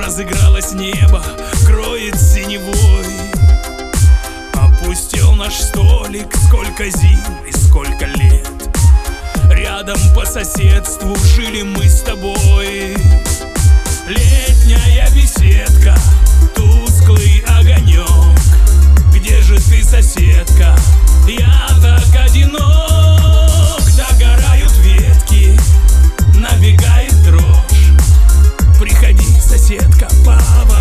Разыгралось небо, кроет синевой. Опустел наш столик, сколько зим и сколько лет. Рядом по соседству жили мы с тобой. Летняя беседка, тусклый огонек. Где же ты, соседка? Я так одинок. Догорают ветки, набегает дрожь. Приходи, соседка, пава.